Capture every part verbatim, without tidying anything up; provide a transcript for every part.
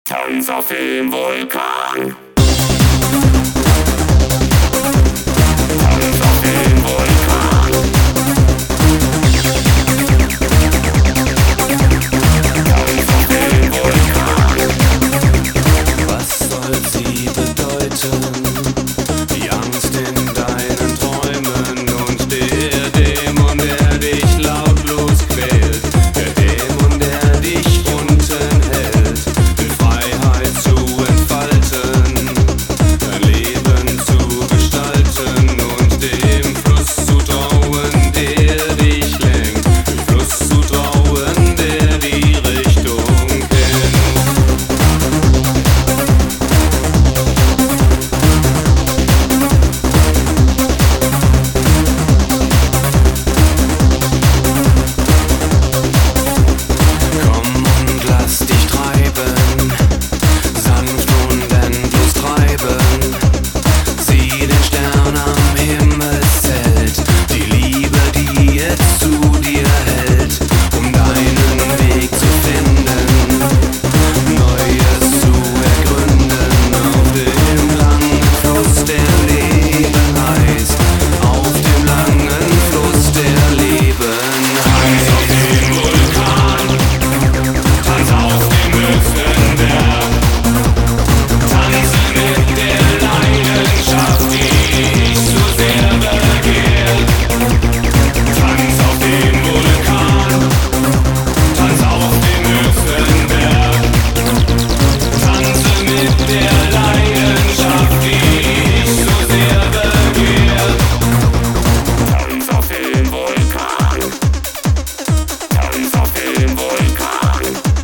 Tanz auf dem Vulkan. Tanz auf dem Vulkan. Tanz auf dem Vulkan. Was soll sie bedeuten? Die Angst in deinen Träumen und der Dämon, der dich lautlos quält. Der Dämon, der dich unten hält, in Freiheit zu entfalten, dein Leben zu gestalten und dem Fluss zu trauen, der dich lenkt. Dem Fluss zu trauen, der die Richtung kennt. Komm und lass dich treiben, sanft und endlos treiben. Sieh den Stern am Himmelszelt, die Liebe, die jetzt zu dir hält, um deinen Weg zu finden, Neues zu ergründen. Auf dem langen Fluss, der Leben heißt, auf dem langen Fluss, der Leben heißt. Tanz auf dem Vulkan. Tanz auf dem höchsten Berg. Tanze mit der Leidenschaft, die dich so sehr begehrt. Tanz auf dem Vulkan. Tanz auf dem höchsten Berg. Tanze mit der Leidenschaft, die dich so sehr begehrt. Tanz auf dem Vulkan. Tanz auf dem Vulkan.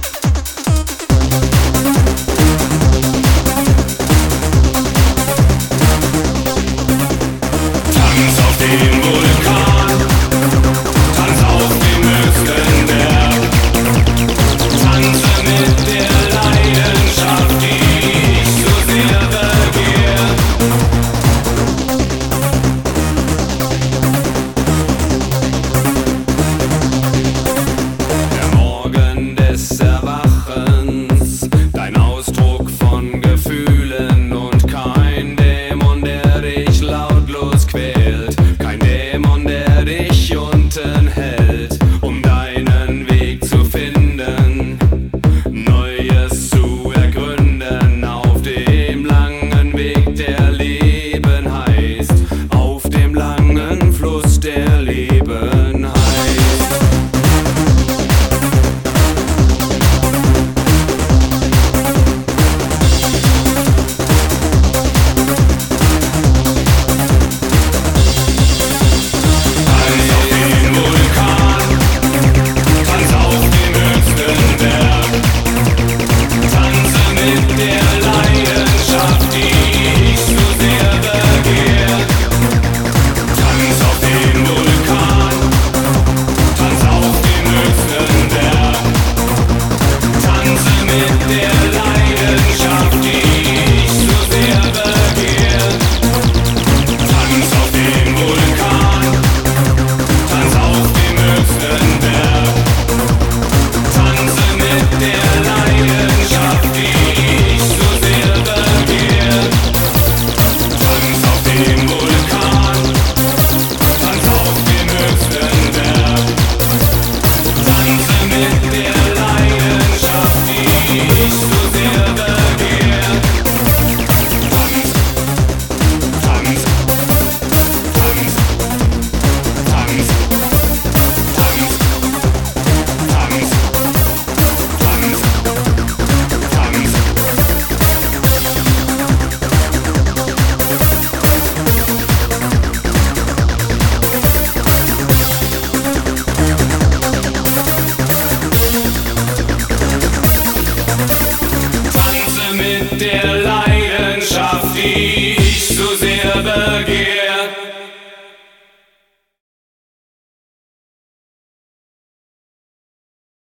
Tanz auf dem Vulkan. Tanz auf dem höchsten Berg. Tanze mit der Leidenschaft, die dich so sehr begehrt. Der Morgen des Erwachens, dein Ausdruck von Gefühlen und kein Dämon, der dich lautlos quält, kein Dämon, der dich unten hält, um deinen Weg zu finden, Neues zu ergründen. Auf dem langen Weg, der Leben heißt, auf dem langen Fluss, der Leben heißt. Tanz auf dem Vulkan. Tanz auf dem höchsten Berg. Tanze mit der Leidenschaft, die dich so sehr begehrt. Tanz auf dem Vulkan. Tanz auf dem höchsten Berg. Tanze mit der Leidenschaft, die dich so sehr begehrt. Tanz auf dem Vulkan. Tanz auf dem höchsten Berg. Tanze mit der Leidenschaft, die dich so sehr begehrt. Tanz auf dem Vulkan. Tanz auf dem höchsten Berg. Tanze mit der Leidenschaft, die dich so sehr begehrt. Tanz, tanz, tanz, tanz, tanz, tanz, tanz, tanze mit der